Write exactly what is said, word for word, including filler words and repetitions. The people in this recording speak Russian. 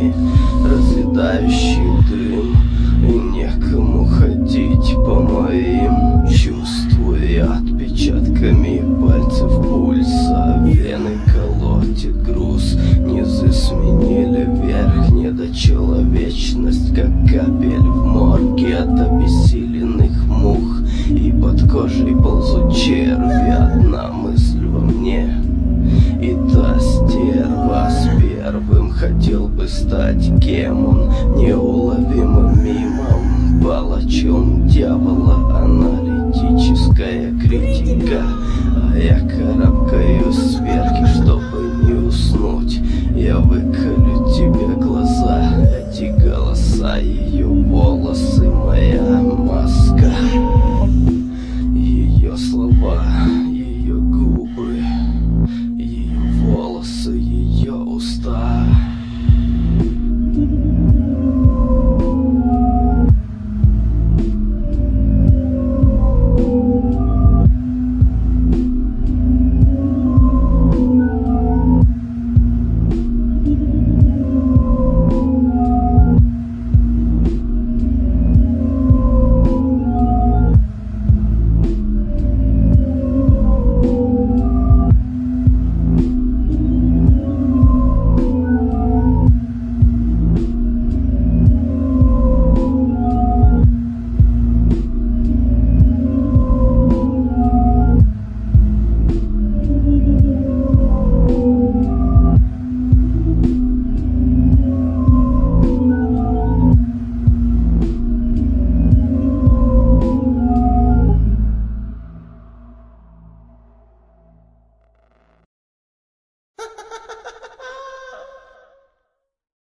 глазами разъедающий дым, и некому ходить по моим чувствуя отпечатками пальцев пульса. Вены колотит груз, низы сменили верх, недочеловечность, как капель в морге от обессиленных мух. И под кожей ползут черви, одна мысль во мне, и та стерва с первым хотел бы стать. Кем он? Неуловимым мимом, палачом дьявола, аналитическая критика. А я карабкаюсь сверху.